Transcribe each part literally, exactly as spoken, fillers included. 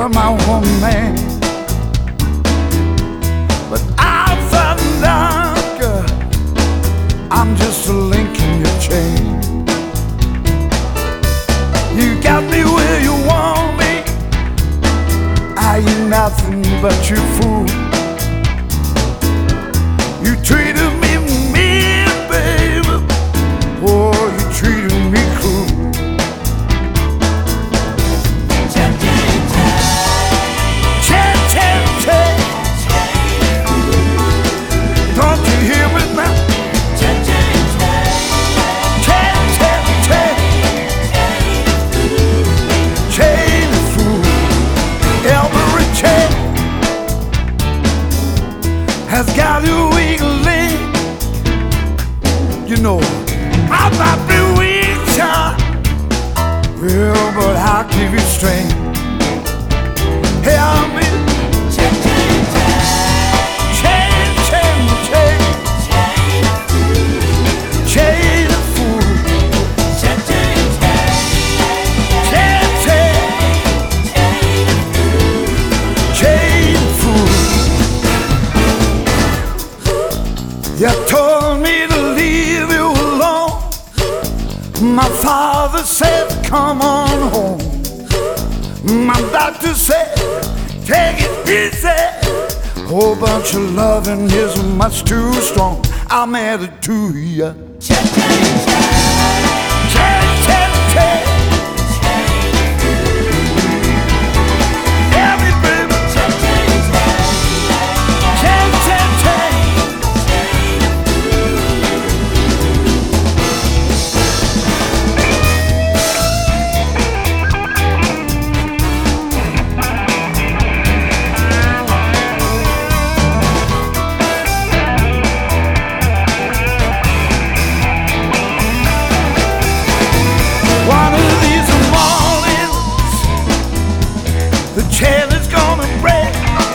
you're my woman. But I found out, girl, I'm just a link in your chain. You got me where you want me, I ain't nothing but your fool. You treated me mean, baby, oh, you treated me cruel. Don't you hear me now? Chain, chain, chain, chain the fool. Every chain has got a weak link. You know, I might be weak, child, well, but I'll give you strength. Help me. You told me to leave you alone. My father said, come on home. My doctor said, take it easy. Whole bunch of loving is much too strong. I'm added to you. Check, check, check. Check, check, check. Chain is gonna break,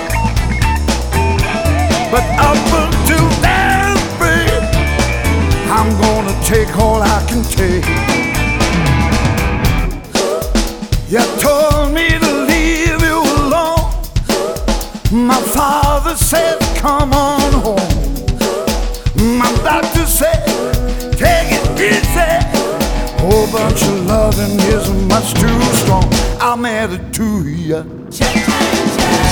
but up until that break, I'm gonna take all I can take. You told me to leave you alone. My father said, come on home. My doctor said, take it easy. Whole bunch of loving is much too strong. I'm added to you. Check, check, check.